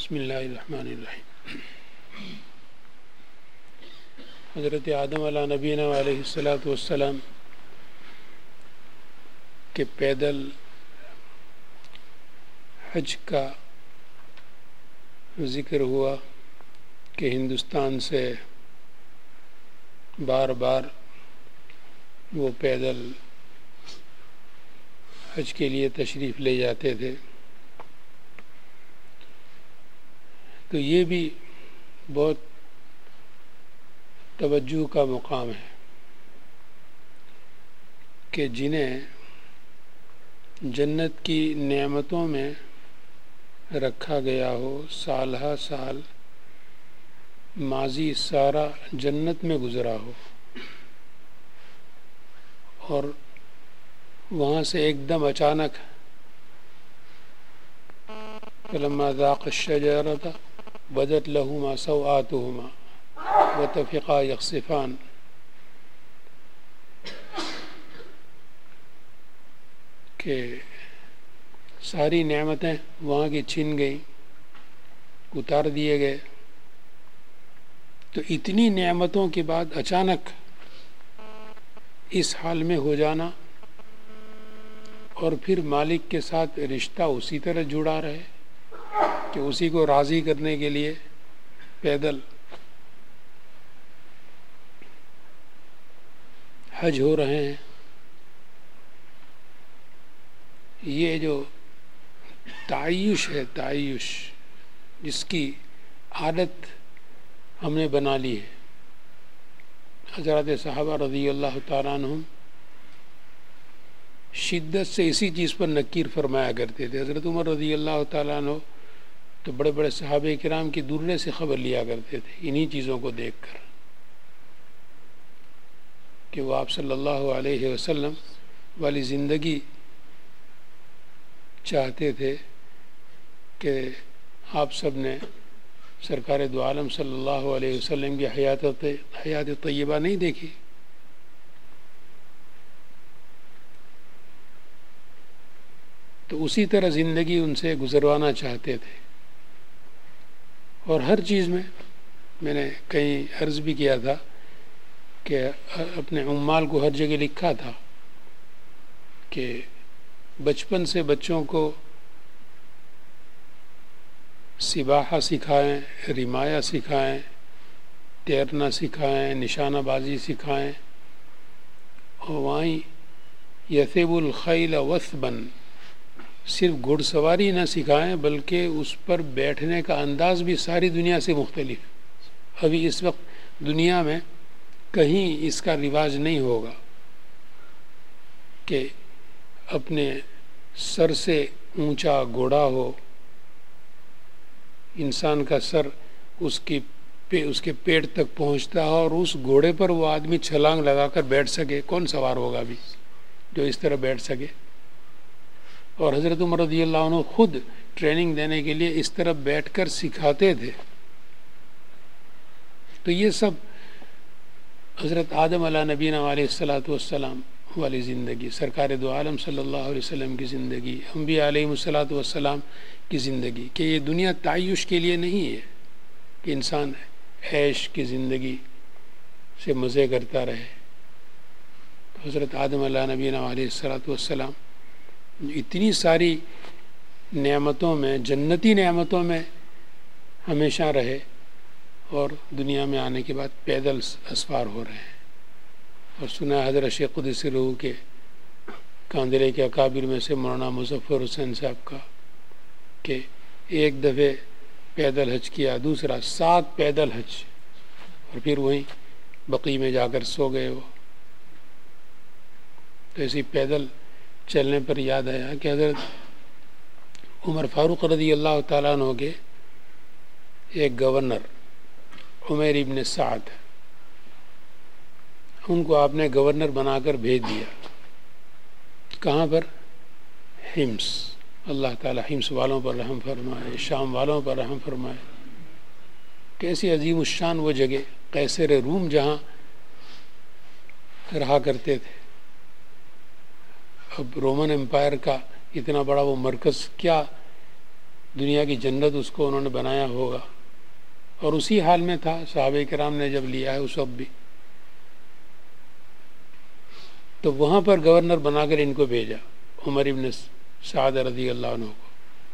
بسم اللہ الرحمن الرحیم۔ حضرت آدم علیہ نبینا علیہ الصلاۃ والسلام کے پیدل حج کا ذکر ہوا کہ ہندوستان سے بار بار وہ پیدل حج کے لیے تشریف لے جاتے تھے، تو یہ بھی بہت توجہ کا مقام ہے کہ جنہیں جنت کی نعمتوں میں رکھا گیا ہو، سال ہا سال ماضی سارا جنت میں گزرا ہو، اور وہاں سے ایک دم اچانک فلما ذاق الشجرة بدت لهما سوآتهما وطفقا يخصفان، کہ ساری نعمتیں وہاں کی چھن گئیں، اتار دیے گئے۔ تو اتنی نعمتوں کے بعد اچانک اس حال میں ہو جانا، اور پھر مالک کے ساتھ رشتہ اسی طرح جڑا رہے کہ اسی کو راضی کرنے کے لیے پیدل حج ہو رہے ہیں۔ یہ جو تعیش ہے، تعیش جس کی عادت ہم نے بنا لی ہے، حضرات صحابہ رضی اللہ تعالیٰ عنہم شدت سے اسی چیز پر نکیر فرمایا کرتے تھے۔ حضرت عمر رضی اللہ تعالیٰ عنہ تو بڑے بڑے صحابہ کرام کی دورے سے خبر لیا کرتے تھے انہی چیزوں کو دیکھ کر، کہ وہ آپ صلی اللہ علیہ وسلم والی زندگی چاہتے تھے کہ آپ سب نے سرکار دو عالم صلی اللہ علیہ وسلم کی حیات طیبہ نہیں دیکھی۔ تو اسی طرح زندگی ان سے گزروانا چاہتے تھے، اور ہر چیز میں نے کہیں عرض بھی کیا تھا کہ اپنے عمال کو ہر جگہ لکھا تھا کہ بچپن سے بچوں کو سباحہ سکھائیں، رمایہ سکھائیں، تیرنا سکھائیں، نشانہ بازی سکھائیں، اور وہیں یثب الخیل وثبا، صرف گھڑ سواری نہ سکھائیں بلکہ اس پر بیٹھنے کا انداز بھی ساری دنیا سے مختلف۔ ابھی اس وقت دنیا میں کہیں اس کا رواج نہیں ہوگا کہ اپنے سر سے اونچا گھوڑا ہو، انسان کا سر اس کے پیٹ تک پہنچتا ہو، اور اس گھوڑے پر وہ آدمی چھلانگ لگا کر بیٹھ سکے۔ کون سوار ہوگا ابھی جو اس طرح بیٹھ سکے؟ اور حضرت عمر رضی اللہ عنہ خود ٹریننگ دینے کے لیے اس طرح بیٹھ کر سکھاتے تھے۔ تو یہ سب حضرت آدم علیہ نبینا علیہ الصلاۃ والسلام والی زندگی، سرکار دو عالم صلی اللہ علیہ وسلم کی زندگی، انبیاء علیہ الصلاۃ والسلام کی زندگی، کہ یہ دنیا تعیش کے لیے نہیں ہے کہ انسان عیش کی زندگی سے مزے کرتا رہے۔ تو حضرت آدم علیہ نبینا علیہ الصلاۃ والسلام اتنی ساری نعمتوں میں، جنتی نعمتوں میں ہمیشہ رہے، اور دنیا میں آنے کے بعد پیدل اسفار ہو رہے ہیں۔ اور سنا حضرت شیخ قدس روح کے کاندرے کے اکابر میں سے مولانا مظفر حسین صاحب کا کہ ایک دفعہ پیدل حج کیا، دوسرا 7 پیدل حج، اور پھر وہیں بقی میں جا کر سو گئے وہ۔ تو اسی پیدل چلنے پر یاد آیا کہ حضرت عمر فاروق رضی اللہ تعالیٰ عنہ کے ایک گورنر عمیر ابن سعد، ان کو آپ نے گورنر بنا کر بھیج دیا۔ کہاں پر؟ حمص۔ اللہ تعالیٰ حمص والوں پر رحم فرمائے، شام والوں پر رحم فرمائے۔ کیسی عظیم الشان وہ جگہ، قیصر روم جہاں رہا کرتے تھے۔ اب رومن امپائر کا اتنا بڑا وہ مرکز کیا دنیا کی جنت اس کو انہوں نے بنایا ہوگا، اور اسی حال میں تھا صحابہ کرام نے جب لیا ہے اس وقت بھی، تو وہاں پر گورنر بنا کر ان کو بھیجا، عمر ابن سعد رضی اللہ عنہ کو۔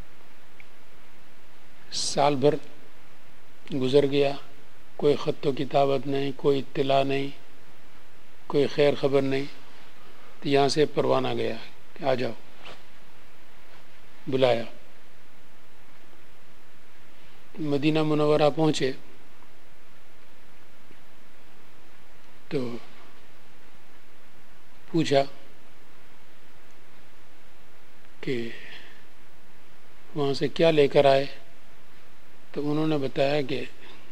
سال بھر گزر گیا، کوئی خط و کتابت نہیں، کوئی اطلاع نہیں، کوئی خیر خبر نہیں، تو یہاں سے پروانہ گیا کہ آ جاؤ، بلایا۔ مدینہ منورہ پہنچے تو پوچھا کہ وہاں سے کیا لے کر آئے، تو انہوں نے بتایا کہ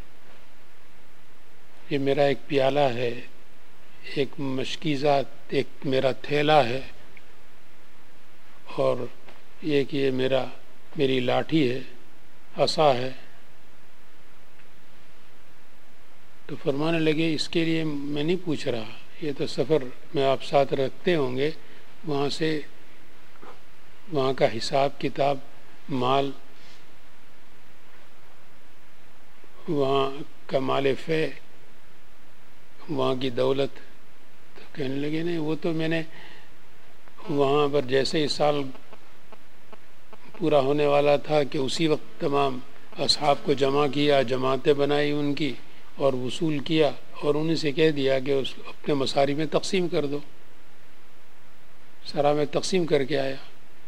یہ میرا ایک پیالہ ہے، ایک مشکیزات، ایک میرا تھیلا ہے، اور ایک یہ میری لاٹھی ہے، عصا ہے۔ تو فرمانے لگے اس کے لیے میں نہیں پوچھ رہا، یہ تو سفر میں آپ ساتھ رکھتے ہوں گے، وہاں سے وہاں کا حساب کتاب، مال، وہاں کا مال فے، وہاں کی دولت۔ تو کہنے لگے نہیں، وہ تو میں نے وہاں پر جیسے ہی سال پورا ہونے والا تھا کہ اسی وقت تمام اصحاب کو جمع کیا، جماعتیں بنائی ان کی، اور وصول کیا، اور انہیں سے کہہ دیا کہ اس اپنے مصاری میں تقسیم کر دو، سرا میں تقسیم کر کے آیا۔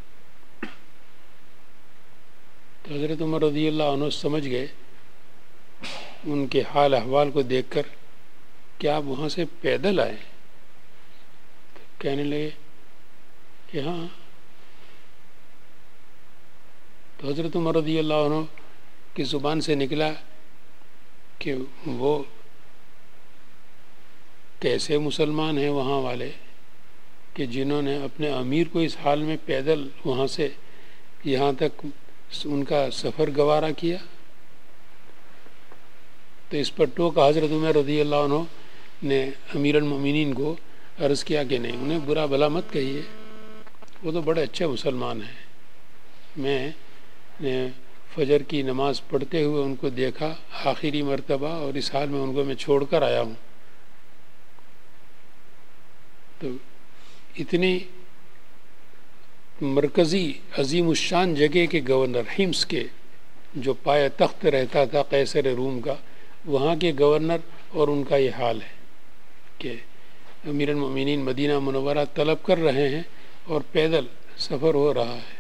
تو حضرت عمر رضی اللہ عنہ سمجھ گئے ان کے حال احوال کو دیکھ کر کہ آپ وہاں سے پیدل آئے؟ تو کہنے لگے کہ ہاں۔ تو حضرت عمر رضی اللہ عنہ کی زبان سے نکلا کہ وہ کیسے مسلمان ہیں وہاں والے کہ جنہوں نے اپنے امیر کو اس حال میں پیدل وہاں سے یہاں تک ان کا سفر گوارا کیا۔ تو اس پر ٹوکا حضرت عمر رضی اللہ عنہ نے امیر المومنین کو، عرض کیا کہ نہیں، انہیں برا بھلا مت کہیے، وہ تو بڑے اچھے مسلمان ہیں، میں نے فجر کی نماز پڑھتے ہوئے ان کو دیکھا آخری مرتبہ، اور اس حال میں ان کو میں چھوڑ کر آیا ہوں۔ تو اتنی مرکزی عظیم الشان جگہ کے گورنر، حمص کے جو پائے تخت رہتا تھا قیصر روم کا، وہاں کے گورنر، اور ان کا یہ حال ہے کہ امیر المومنین مدینہ منورہ طلب کر رہے ہیں اور پیدل سفر ہو رہا ہے۔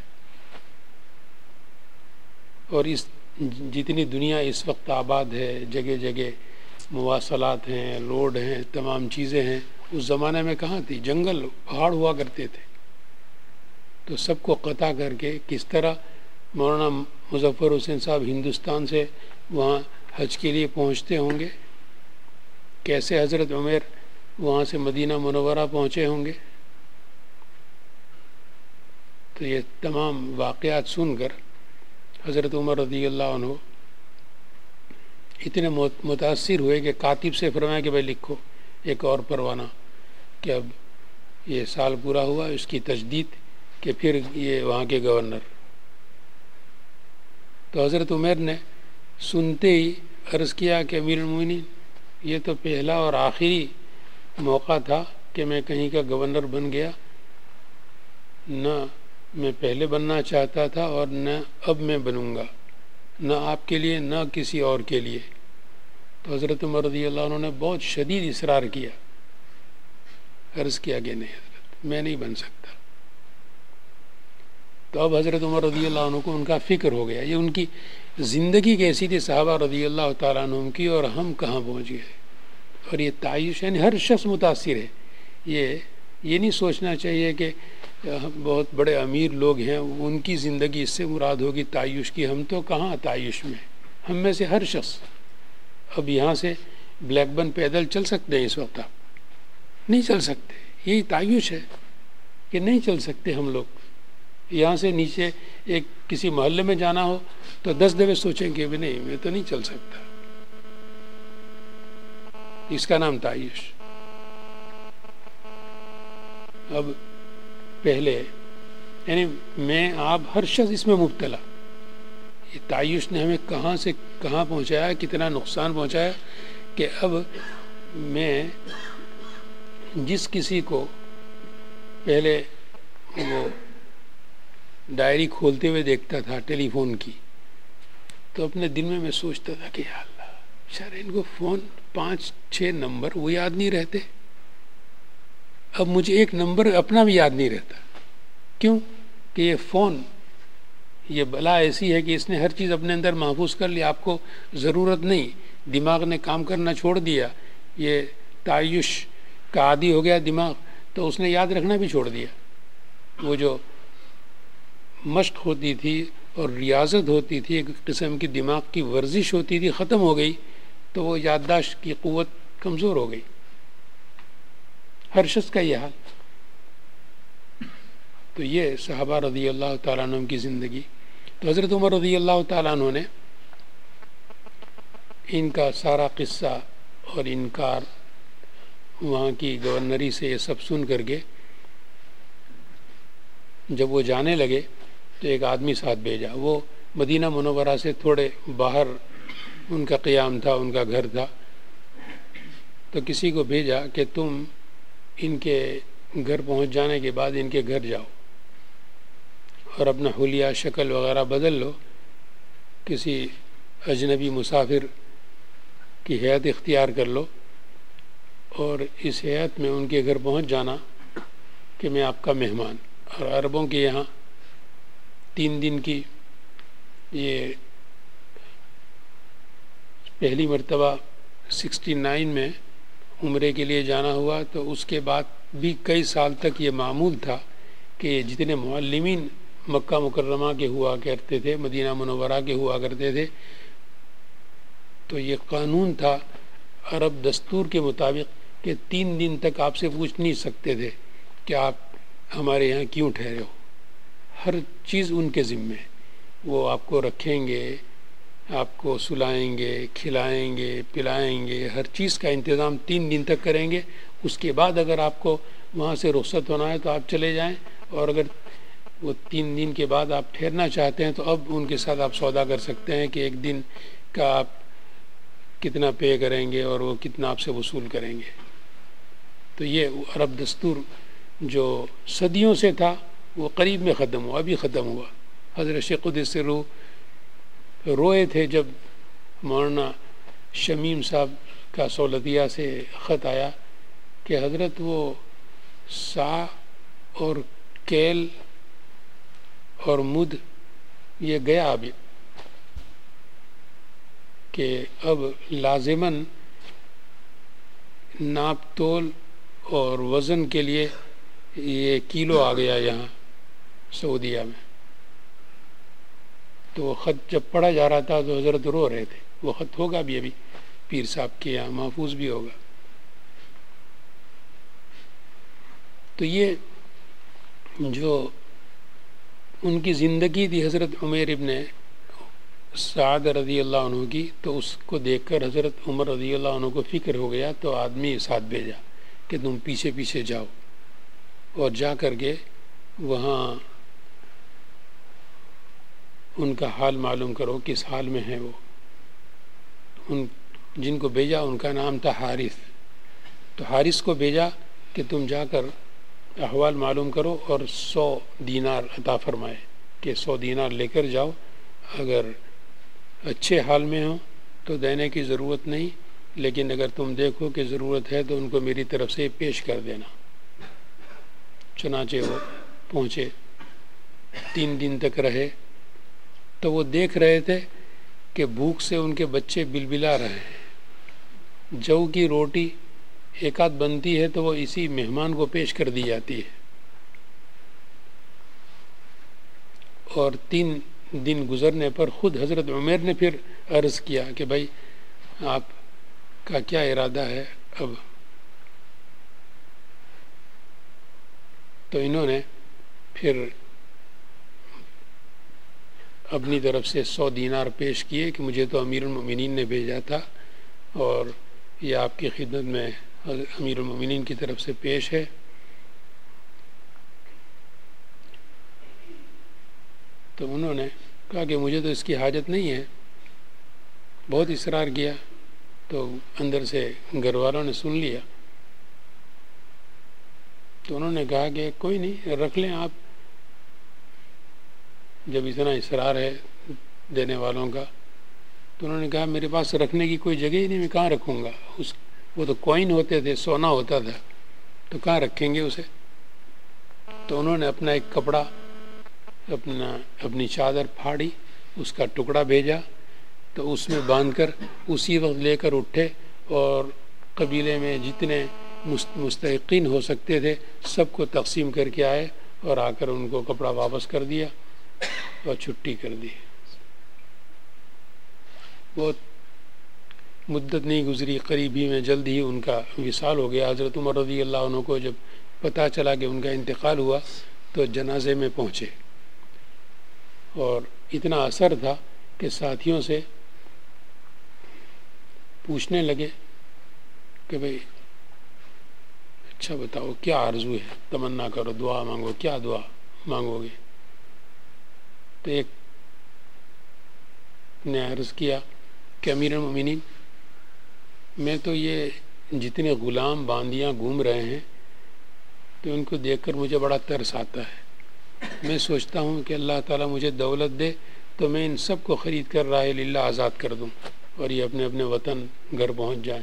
اور اس جتنی دنیا اس وقت آباد ہے، جگہ جگہ مواصلات ہیں، روڈ ہیں، تمام چیزیں ہیں، اس زمانے میں کہاں تھی؟ جنگل، پہاڑ ہوا کرتے تھے۔ تو سب کو قطع کر کے کس طرح مولانا مظفر حسین صاحب ہندوستان سے وہاں حج کے لیے پہنچتے ہوں گے، کیسے حضرت عمر وہاں سے مدینہ منورہ پہنچے ہوں گے۔ تو یہ تمام واقعات سن کر حضرت عمر رضی اللہ عنہ اتنے متاثر ہوئے کہ کاتب سے فرمایا کہ بھائی لکھو ایک اور پروانہ کہ اب یہ سال پورا ہوا، اس کی تجدید، کہ پھر یہ وہاں کے گورنر۔ تو حضرت عمر نے سنتے ہی عرض کیا کہ امیر المومنین، یہ تو پہلا اور آخری موقع تھا کہ میں کہیں کا گورنر بن گیا، نہ میں پہلے بننا چاہتا تھا اور نہ اب میں بنوں گا، نہ آپ کے لیے نہ کسی اور کے لیے۔ تو حضرت عمر رضی اللہ عنہ نے بہت شدید اصرار کیا، عرض کیا کہ نہیں حضرت، میں نہیں بن سکتا۔ تو اب حضرت عمر رضی اللہ عنہ کو ان کا فکر ہو گیا، یہ ان کی زندگی کیسی تھی صحابہ رضی اللہ تعالیٰ عنہ کی، اور ہم کہاں پہنچ گئے۔ اور یہ تعیش، یعنی ہر شخص متاثر ہے۔ یہ نہیں سوچنا چاہیے کہ بہت بڑے امیر لوگ ہیں ان کی زندگی اس سے مراد ہوگی تعیش کی، ہم تو کہاں تعیش میں، ہم میں سے ہر شخص۔ اب یہاں سے بلیک بن پیدل چل سکتے ہیں اس وقت؟ آپ نہیں چل سکتے، یہی تعیش ہے کہ نہیں چل سکتے ہم لوگ۔ یہاں سے نیچے ایک کسی محلے میں جانا ہو تو 10 دفعے سوچیں کہ نہیں میں تو نہیں چل سکتا، اس کا نام تعیش۔ اب پہلے یعنی میں آپ ہر شخص اس میں مبتلا، یہ تعیش نے ہمیں کہاں سے کہاں پہنچایا، کتنا نقصان پہنچایا کہ اب میں جس کسی کو پہلے وہ ڈائری کھولتے ہوئے دیکھتا تھا ٹیلی فون کی، تو اپنے دل میں سوچتا تھا کہ یا اللہ شاید ان کو فون 5-6 نمبر وہ یاد نہیں رہتے، اب مجھے ایک نمبر اپنا بھی یاد نہیں رہتا. کیوں کہ یہ فون، یہ بلا ایسی ہے کہ اس نے ہر چیز اپنے اندر محفوظ کر لی. آپ کو ضرورت نہیں، دماغ نے کام کرنا چھوڑ دیا، یہ تعیش کا عادی ہو گیا دماغ، تو اس نے یاد رکھنا بھی چھوڑ دیا. وہ جو مشق ہوتی تھی اور ریاضت ہوتی تھی، ایک قسم کی دماغ کی ورزش ہوتی تھی، ختم ہو گئی، تو وہ یادداشت کی قوت کمزور ہو گئی. ہر شخص کا یہ حال. تو یہ صحابہ رضی اللہ تعالیٰ عنہ کی زندگی. تو حضرت عمر رضی اللہ تعالیٰ عنہ نے ان کا سارا قصہ اور انکار وہاں کی گورنری سے یہ سب سن کر کے جب وہ جانے لگے تو ایک آدمی ساتھ بھیجا. وہ مدینہ منورہ سے تھوڑے باہر ان کا قیام تھا، ان کا گھر تھا. تو کسی کو بھیجا کہ تم ان کے گھر پہنچ جانے کے بعد ان کے گھر جاؤ اور اپنا حلیہ شکل وغیرہ بدل لو، کسی اجنبی مسافر کی حیت اختیار کر لو اور اس حیت میں ان کے گھر پہنچ جانا کہ میں آپ کا مہمان. اور عربوں کے یہاں 3 دن کی یہ پہلی مرتبہ 69 میں عمرے کے لیے جانا ہوا، تو اس کے بعد بھی کئی سال تک یہ معمول تھا کہ جتنے معلمین مکہ مکرمہ کے ہوا کرتے تھے، مدینہ منورہ کے ہوا کرتے تھے، تو یہ قانون تھا عرب دستور کے مطابق کہ 3 دن تک آپ سے پوچھ نہیں سکتے تھے کہ آپ ہمارے یہاں کیوں ٹھہرے ہو. ہر چیز ان کے ذمے، وہ آپ کو رکھیں گے، آپ کو سلائیں گے، کھلائیں گے، پلائیں گے، ہر چیز کا انتظام 3 دن تک کریں گے. اس کے بعد اگر آپ کو وہاں سے رخصت ہونا ہے تو آپ چلے جائیں، اور اگر وہ 3 دن کے بعد آپ ٹھہرنا چاہتے ہیں تو اب ان کے ساتھ آپ سودا کر سکتے ہیں کہ 1 دن کا آپ کتنا پے کریں گے اور وہ کتنا آپ سے وصول کریں گے. تو یہ عرب دستور جو صدیوں سے تھا وہ قریب میں ختم ہوا، ابھی ختم ہوا. حضرت شیخ قدس سے روئے تھے جب مولانا شمیم صاحب کا سولتیہ سے خط آیا کہ حضرت وہ سا اور کیل اور مد یہ گیا ابھی، کہ اب لازماً ناپ تول اور وزن کے لیے یہ کیلو آ گیا یہاں سعودیہ میں. تو وہ خط جب پڑھا جا رہا تھا تو حضرت رو رہے تھے. وہ خط ہوگا بھی ابھی پیر صاحب کے یہاں محفوظ بھی ہوگا. تو یہ جو ان کی زندگی تھی حضرت عمیر ابن سعد رضی اللہ عنہ کی، تو اس کو دیکھ کر حضرت عمر رضی اللہ عنہ کو فکر ہو گیا، تو آدمی ساتھ بھیجا کہ تم پیچھے پیچھے جاؤ اور جا کر کے وہاں ان کا حال معلوم کرو کس حال میں ہیں وہ. ان جن کو بھیجا ان کا نام تھا حارث. تو حارث کو بھیجا کہ تم جا کر احوال معلوم کرو اور 100 دینار عطا فرمائے کہ 100 دینار لے کر جاؤ، اگر اچھے حال میں ہو تو دینے کی ضرورت نہیں، لیکن اگر تم دیکھو کہ ضرورت ہے تو ان کو میری طرف سے پیش کر دینا. چنانچہ وہ پہنچے، 3 دن تک رہے. تو وہ دیکھ رہے تھے کہ بھوک سے ان کے بچے بلبلا رہے ہیں. جو کی روٹی ایک آدھ بنتی ہے تو وہ اسی مہمان کو پیش کر دی جاتی ہے. اور 3 دن گزرنے پر خود حضرت عمر نے پھر عرض کیا کہ بھائی آپ کا کیا ارادہ ہے اب؟ تو انہوں نے پھر اپنی طرف سے 100 دینار پیش کیے کہ مجھے تو امیر المؤمنین نے بھیجا تھا اور یہ آپ کی خدمت میں امیر المؤمنین کی طرف سے پیش ہے. تو انہوں نے کہا کہ مجھے تو اس کی حاجت نہیں ہے. بہت اصرار کیا تو اندر سے گھر والوں نے سن لیا، تو انہوں نے کہا کہ کوئی نہیں، رکھ لیں آپ، جب اتنا اصرار ہے دینے والوں کا. تو انہوں نے کہا میرے پاس رکھنے کی کوئی جگہ ہی نہیں، میں کہاں رکھوں گا. وہ تو کوئن ہوتے تھے، سونا ہوتا تھا، تو کہاں رکھیں گے اسے. تو انہوں نے اپنا ایک کپڑا، اپنی چادر پھاڑی، اس کا ٹکڑا بھیجا، تو اس میں باندھ کر اسی وقت لے کر اٹھے، اور قبیلے میں جتنے مستحقین ہو سکتے تھے سب کو تقسیم کر کے آئے، اور آ کر ان کو کپڑا واپس کر دیا اور چھٹی کر دی. بہت مدت نہیں گزری، قریب ہی میں جلد ہی ان کا وصال ہو گیا. حضرت عمر رضی اللہ عنہ کو جب پتہ چلا کہ ان کا انتقال ہوا تو جنازے میں پہنچے، اور اتنا اثر تھا کہ ساتھیوں سے پوچھنے لگے کہ بھئی اچھا بتاؤ کیا آرزو ہے، تمنا کرو، دعا مانگو، کیا دعا مانگو گے. تو ایک نے عرض کیا کہ امیر المومنین، میں تو یہ جتنے غلام باندیاں گھوم رہے ہیں تو ان کو دیکھ کر مجھے بڑا ترس آتا ہے. میں سوچتا ہوں کہ اللہ تعالیٰ مجھے دولت دے تو میں ان سب کو خرید کر راہ للہ آزاد کر دوں، اور یہ اپنے اپنے وطن گھر پہنچ جائیں.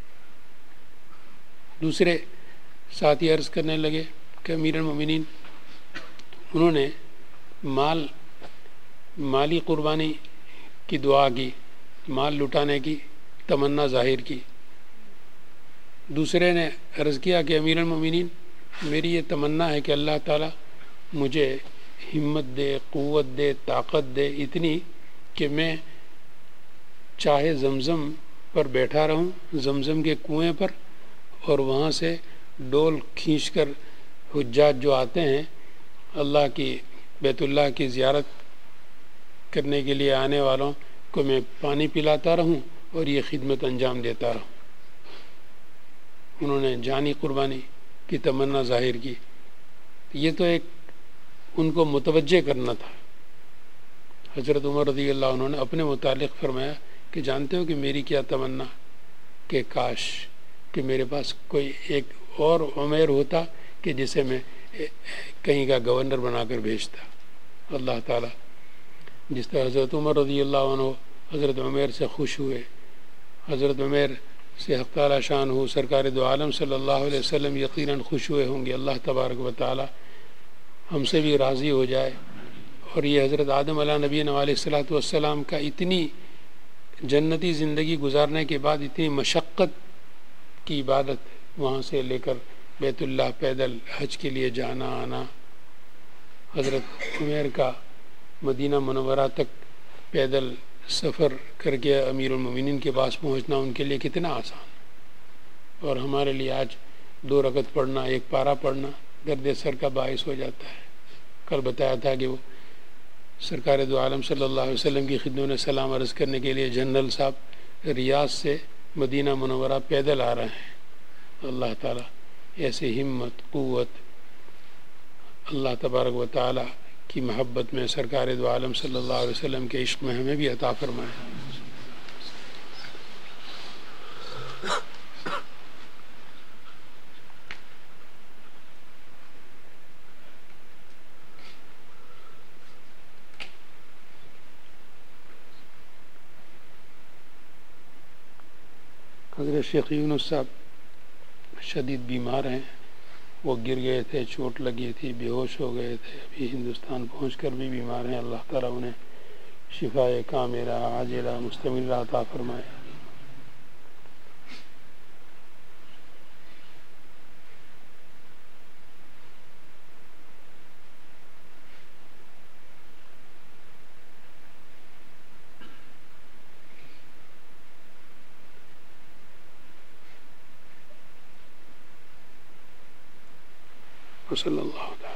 دوسرے ساتھی عرض کرنے لگے کہ امیر المومنین، انہوں نے مالی قربانی کی دعا کی، مال لٹانے کی تمنا ظاہر کی. دوسرے نے عرض کیا کہ امیر المومنین، میری یہ تمنا ہے کہ اللہ تعالیٰ مجھے ہمت دے، قوت دے، طاقت دے اتنی کہ میں چاہے زمزم پر بیٹھا رہوں، زمزم کے کنویں پر، اور وہاں سے ڈول کھینچ کر حجاج جو آتے ہیں اللہ کی بیت اللہ کی زیارت کرنے کے لیے آنے والوں کو میں پانی پلاتا رہوں اور یہ خدمت انجام دیتا رہوں. انہوں نے جانی قربانی کی تمنا ظاہر کی. یہ تو ایک ان کو متوجہ کرنا تھا. حضرت عمر رضی اللہ عنہ نے اپنے متعلق فرمایا کہ جانتے ہو کہ میری کیا تمنا، کہ کاش کہ میرے پاس کوئی ایک اور عمیر ہوتا کہ جسے میں کہیں کا گورنر بنا کر بھیجتا. اللہ تعالیٰ جس طرح حضرت عمر رضی اللہ عنہ حضرت عمیر سے خوش ہوئے، حضرت عمیر سے حق تعالیٰ شان ہو سرکار دو عالم صلی اللہ علیہ وسلم یقیناً خوش ہوئے ہوں گے. اللہ تبارک و تعالیٰ ہم سے بھی راضی ہو جائے. اور یہ حضرت آدم علیہ نبینا علیہ الصلاۃ والسلام کا اتنی جنتی زندگی گزارنے کے بعد اتنی مشقت کی عبادت، وہاں سے لے کر بیت اللہ پیدل حج کے لیے جانا آنا، حضرت عمیر کا مدینہ منورہ تک پیدل سفر کر کے امیر المومنین کے پاس پہنچنا ان کے لیے کتنا آسان. اور ہمارے لیے آج 2 رکعت پڑھنا، 1 پارہ پڑھنا درد سر کا باعث ہو جاتا ہے. کل بتایا تھا کہ وہ سرکار دو عالم صلی اللہ علیہ وسلم کی خدمت میں سلام عرض کرنے کے لیے جنرل صاحب ریاض سے مدینہ منورہ پیدل آ رہے ہیں. اللہ تعالیٰ ایسے ہمت، قوت، اللہ تبارک و تعالیٰ کی محبت میں سرکار دو عالم صلی اللہ علیہ وسلم کے عشق میں ہمیں بھی عطا فرمائے. حضرت شیخ یونس صاحب شدید بیمار ہیں، وہ گر گئے تھے، چوٹ لگی تھی، بے ہوش ہو گئے تھے، ابھی ہندوستان پہنچ کر بھی بیمار ہیں. اللہ تعالیٰ انہیں شفائے کاملہ عاجلہ مستمرہ عطا فرمائے. وصلی اللہ تعالیٰ